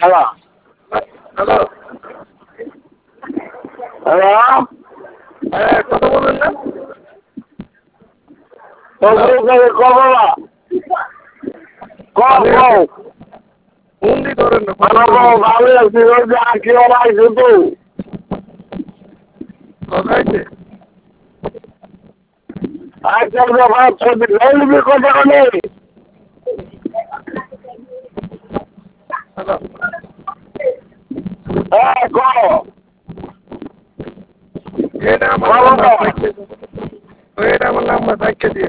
hello hello hello হ্যাঁ কথা বলবেন না কবলা কও বন্দি করেন না ভালো আছি কি আইসো তো কথাইছে আচ্ছা লইবি কথা নেই হ্যালো হ্যাঁ কও এটা আমার নাম্বার সাইকেল দিয়ে